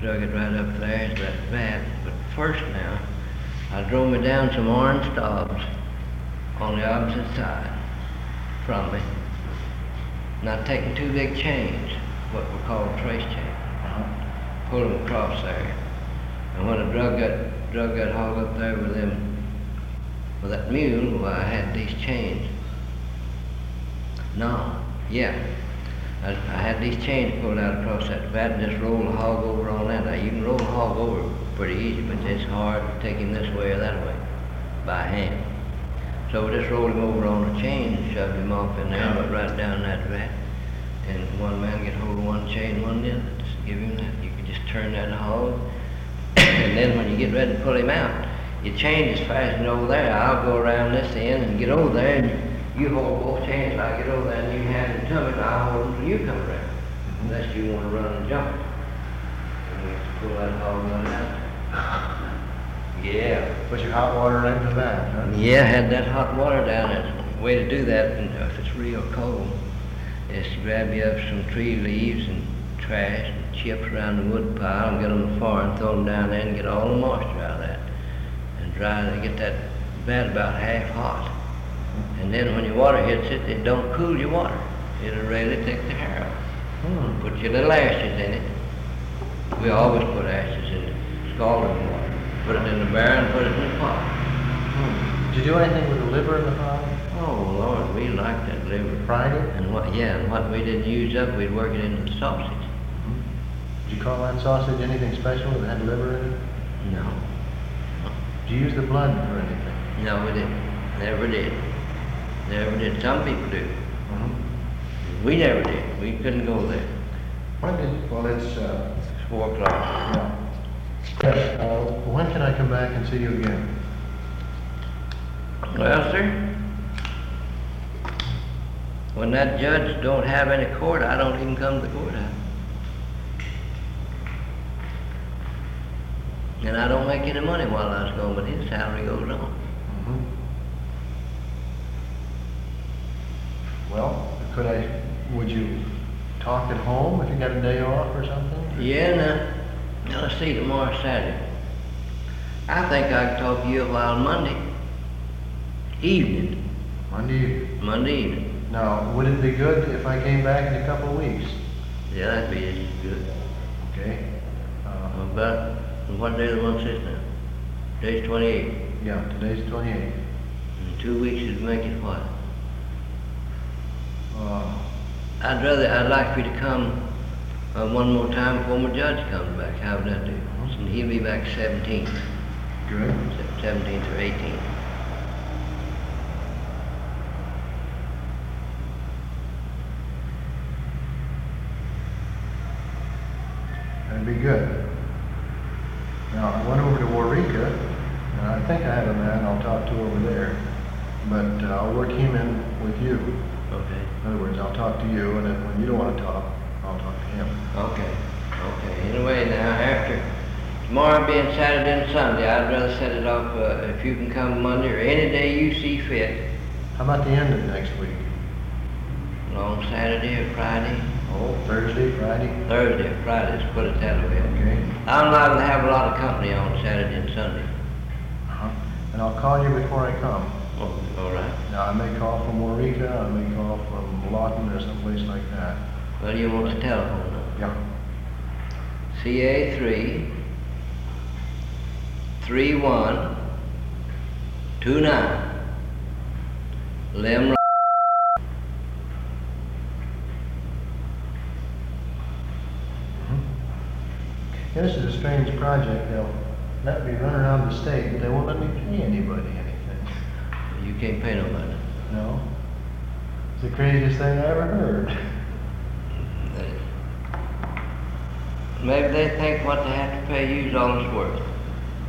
dug it right up there into that vat. But first now, I drove me down some orange stobs on the opposite side from me. And I'd taken two big chains, what were called trace chains, pulled them across there. And when I drug got hauled up there with that mule, well, I had these chains. I had these chains pulled out across that vat and just roll the hog over on that. Now, you can roll the hog over pretty easy, but it's hard to take him this way or that way by hand. So we just rolled him over on a chain and shoved him off in there and went right down that vat. And one man get hold of one chain, one the other. Just give him that. You can just turn that hog. And then when you get ready to pull him out, your chain is fastened over there. I'll go around this end and get over there, and you hold both chains. I get over there, and you hand them to me, and I'll hold them till you come around. Unless you want to run and jump. And we have to pull that hog out. Yeah. Put your hot water into that, huh? Yeah, had that hot water down there. The way to do that, and if it's real cold, is to grab you up some tree leaves and trash and chips around the wood pile and get them far and throw them down there and get all the moisture out of that. And dry and get that vat about half hot. And then when your water hits it, it don't cool your water. It'll really take the hair off. Put your little ashes in it. We always put ashes in it, scalding water. Put it in the barrel and put it in the pot. Did you do anything with the liver in the pot? Oh Lord, we liked that liver. Fried it? And what we didn't use up, we'd work it into the sausage. Did you call that sausage anything special that had liver in it? No. Did you use the blood for anything? No, we didn't. Never did. Never did. Some people do. We never did. We couldn't go there. It's 4 o'clock. Yeah. Yes. When can I come back and see you again? Well, sir, when that judge don't have any court, I don't even come to the courthouse. And I don't make any money while I was gone, but his salary goes on. Well, would you talk at home if you got a day off or something? Yeah, now let's see, tomorrow's Saturday. I think I can talk to you a while Monday evening. Monday evening. Now, would it be good if I came back in a couple of weeks? Yeah, that'd be good. Okay. About what day of the month is now? Today's 28. Yeah, today's 28. In 2 weeks it'd make it what? I'd like for you to come one more time before my judge comes back. How would that do? And he'll be back 17th. Good. 17th or 18th. That'd be good. Now, I went over to Waurika, and I think I have a man I'll talk to over there, but I'll work him in with you. Okay. In other words, I'll talk to you, and then when you don't want to talk, I'll talk to him. Okay. Anyway, now after tomorrow being Saturday and Sunday, I'd rather set it off if you can come Monday or any day you see fit. How about the end of next week? Long Saturday or Friday? Oh, Thursday, Friday? Thursday or Friday, let's put it that way. Okay. I'm liable to have a lot of company on Saturday and Sunday. And I'll call you before I come. Oh, all right. Now, I may call from Waurika, I may call from Lawton or someplace like that. Well, you want the telephone number? Yeah. CA 3 31 29 Lem. Yeah, this is a strange project. They'll let me run around the state, but they won't let me pay anybody anything. You can't pay nobody. No. It's the craziest thing I ever heard. Maybe they think what they have to pay you is all it's worth.